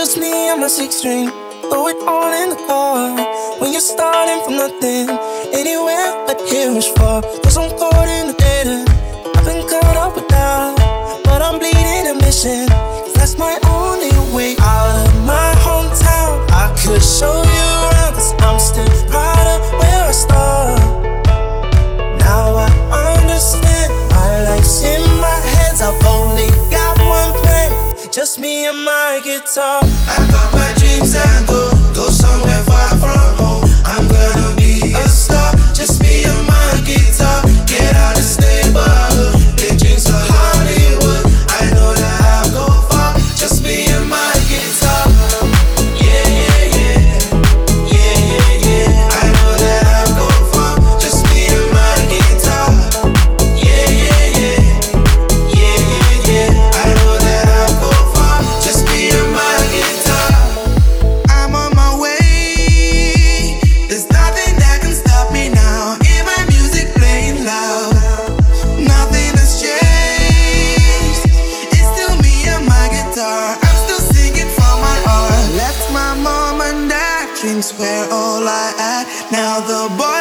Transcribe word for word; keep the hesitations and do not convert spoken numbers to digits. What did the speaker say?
just me and my six string. Throw it all in the car. When you're starting from nothing, anywhere but here is far. Cause I'm caught in the data. I've been caught up with doubt, but I'm bleeding a mission. Cause that's my only way out of my hometown. I could show you around, cause I'm still proud of where I start. Now I understand, my life's in my hands. I've only got one plan, just me and my guitar. I got my dreams and go, go somewhere far from home. I'm gonna be a star, just me and my guitar. Get out of neighborhood, big dreams of Hollywood. I know that I'll go far, just me and my guitar. Yeah, yeah, yeah, yeah, yeah, yeah. I know that I'll go far, just me and my guitar. Yeah, yeah, yeah, yeah, yeah, yeah. I know that I'll go far, just me and my guitar. I'm on my way. There's nothing that can stop me now. Hear my music playing loud. Nothing has changed. It's still me and my guitar. I'm still singing from my heart. Left my mom and dad, drinks were all I had. Now the boy